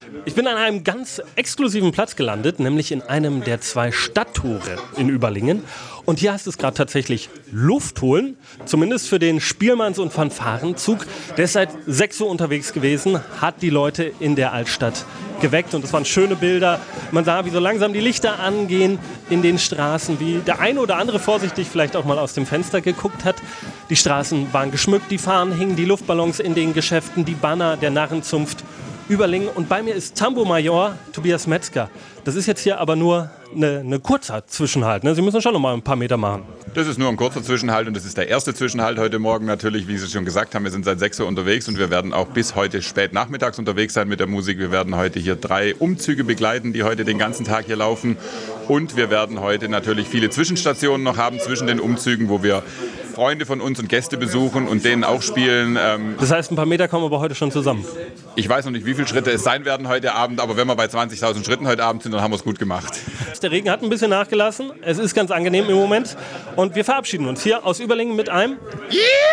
Ich bin an einem ganz exklusiven Platz gelandet, nämlich in einem der 2 Stadttore in Überlingen. Und hier heißt es gerade tatsächlich Luft holen, zumindest für den Spielmanns- und Fanfarenzug. Der ist seit 6 Uhr unterwegs gewesen, hat die Leute in der Altstadt geweckt. Und es waren schöne Bilder. Man sah, wie so langsam die Lichter angehen in den Straßen, wie der eine oder andere vorsichtig vielleicht auch mal aus dem Fenster geguckt hat. Die Straßen waren geschmückt, die Fahnen hingen, die Luftballons in den Geschäften, die Banner der Narrenzunft Überlingen. Und bei mir ist Tambour-Major Tobias Metzger. Das ist jetzt hier aber nur eine kurzer Zwischenhalt. Ne? Sie müssen schon noch mal ein paar Meter machen. Das ist nur ein kurzer Zwischenhalt und das ist der erste Zwischenhalt heute Morgen natürlich. Wie Sie schon gesagt haben, wir sind seit 6 Uhr unterwegs und wir werden auch bis heute spät nachmittags unterwegs sein mit der Musik. Wir werden heute hier 3 Umzüge begleiten, die heute den ganzen Tag hier laufen. Und wir werden heute natürlich viele Zwischenstationen noch haben zwischen den Umzügen, wo wir Freunde von uns und Gäste besuchen und denen auch spielen. Das heißt, ein paar Meter kommen aber heute schon zusammen. Ich weiß noch nicht, wie viele Schritte es sein werden heute Abend, aber wenn wir bei 20.000 Schritten heute Abend sind, dann haben wir es gut gemacht. Der Regen hat ein bisschen nachgelassen. Es ist ganz angenehm im Moment. Und wir verabschieden uns hier aus Überlingen mit einem... Yeah!